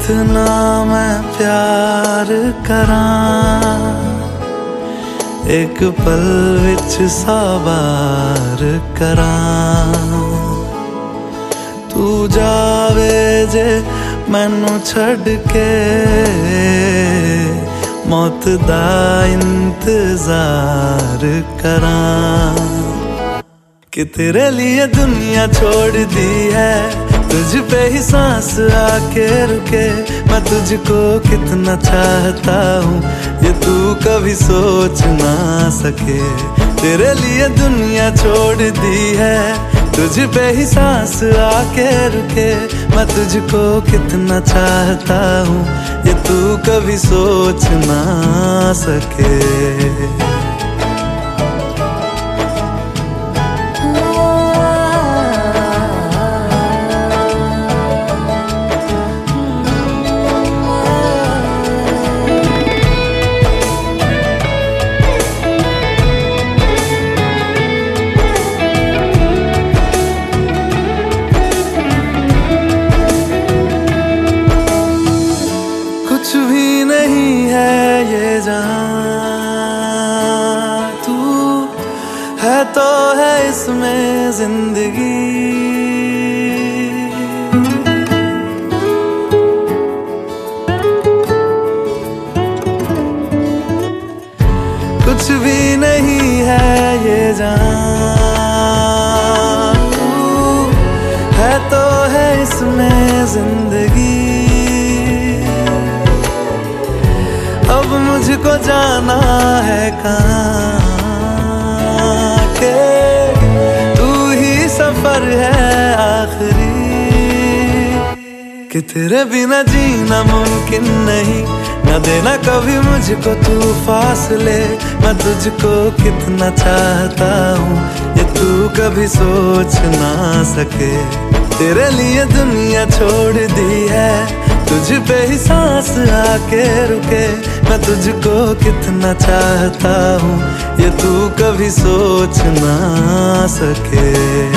कितना मैं प्यार करां, एक पल विच साबार करां। तू जावे जे मैनू छड़ के, मौत दा इंतजार करां। कि तेरे लिए दुनिया छोड़ दी है, तुझ पे ही सांस आके रुके। मैं तुझको कितना चाहता हूँ, ये तू कभी सोच ना सके। तेरे लिए दुनिया छोड़ दी है, तुझ पे ही सांस आके रुके। मैं तुझको कितना चाहता हूँ, ये तू कभी सोच ना सके। कुछ भी नहीं है ये जहां, तू है तो है इसमें जिंदगी। कुछ भी नहीं है ये जहां, तू है तो है इसमें जिंदगी। अब मुझको जाना है कहाँ के, तू ही सफर है आखिरी। कि तेरे बिना जीना मुमकिन नहीं, न देना कभी मुझको तू फासले। मैं तुझको कितना चाहता हूँ, ये तू कभी सोच ना सके। तेरे लिए दुनिया छोड़ दी है, तुझ पे ही सांस आके रुके। मैं तुझको कितना चाहता हूँ, ये तू कभी सोच ना सके।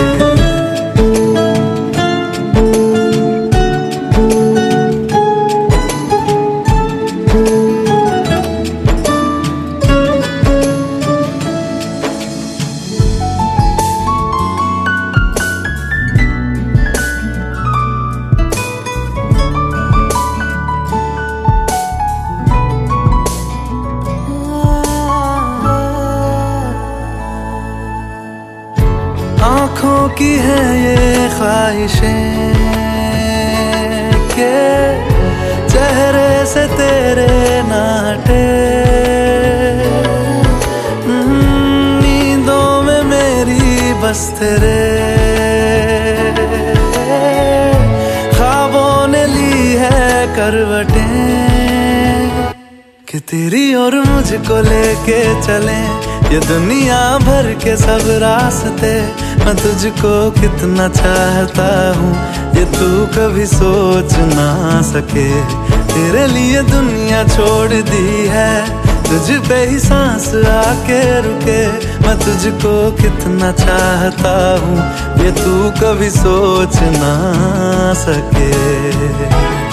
आँखों की है ये ख्वाहिशें के चेहरे से तेरे ना हटे। नींदों में मेरी बस तेरे ख्वाबों ने ली है करवटें। कि तेरी और मुझको लेके चले ये दुनिया भर के सब रास्ते। मैं तुझको कितना चाहता हूँ, ये तू कभी सोच ना सके। तेरे लिए दुनिया छोड़ दी है, तुझ पे ही सांस आके रुके। मैं तुझको कितना चाहता हूँ, ये तू कभी सोच ना सके।